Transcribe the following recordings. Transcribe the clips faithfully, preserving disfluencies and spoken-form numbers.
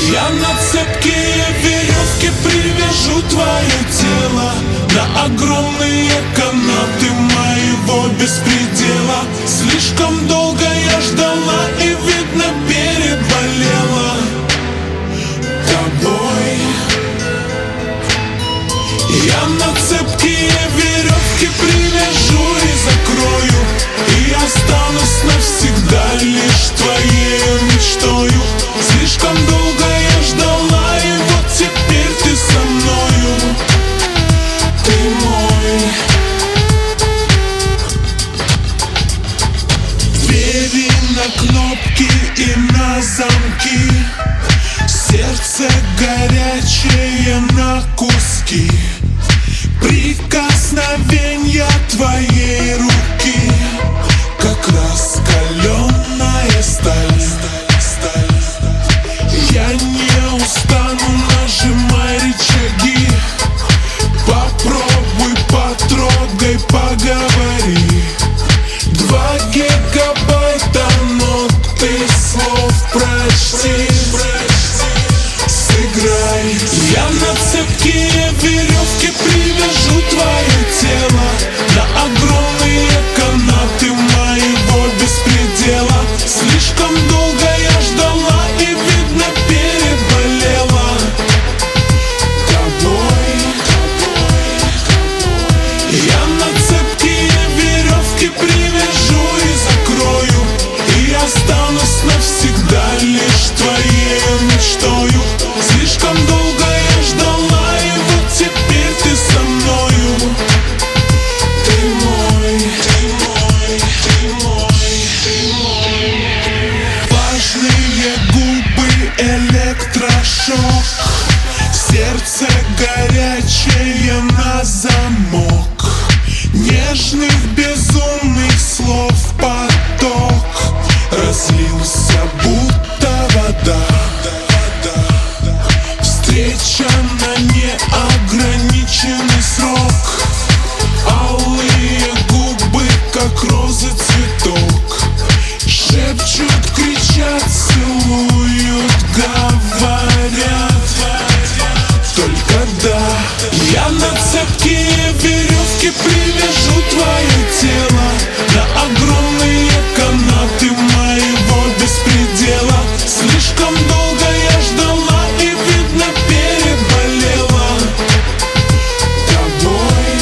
Я на цепкие веревки привяжу твое тело на огромные канаты моего беспредела. Слишком долго я ждала и, видно, переболела тобой. Я на цепкие веревки привяжу и закрою, и останусь навсегда лишь твоей мечтою. Слишком долго я ждала, и вот теперь ты со мною. Ты мой. Двери на кнопки и на замки, сердце горячее на куски. Прикосновенья твоей руки, как раскаленная сталь. Я не устану, нажимай рычаги. Попробуй, потрогай, поговори. Два гигабайта ноты слов прочти. Сыграй. Я на цепкие веревки привяжу твое тело на огромные канаты моего беспредела. Слишком долго я ждала и, видно, переболела тобой. Я на цепкие веревки привяжу и закрою, и останусь навсегда лишь твоей мечтою. Слишком долго я ждала, и вот теперь ты со мною. Ты мой, ты мой, ты мой, ты мой. Влажные губы, электрошок, сердце горячее на замок. Нежных безумных слов поток разлился, будто вода. Встреча на неограниченный срок. Алые губы, как розы, цветок. Шепчут, кричат, целуют, говорят только да. Я на цепкие веревки привяжу твое тело на огромные канаты моего беспредела. Слишком долго я ждала и, видно, переболела тобой.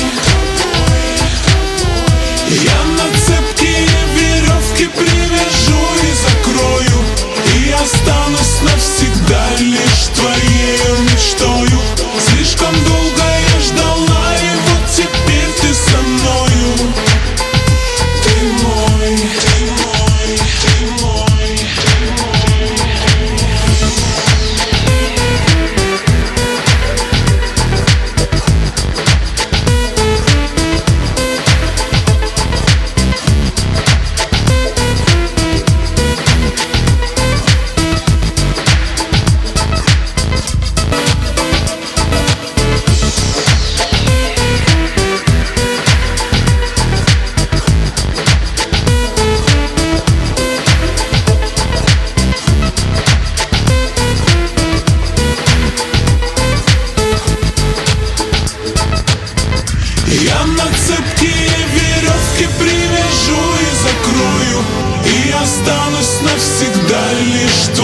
Я на цепкие веревки привяжу и закрою, и останусь навсегда лишь твоей мечтою. Слишком долго я ждала, и вот теперь ты со мною. Ты мой, ты мой, ты мой, ты мой. Я на цепкие веревки привяжу и закрою, и останусь навсегда лишь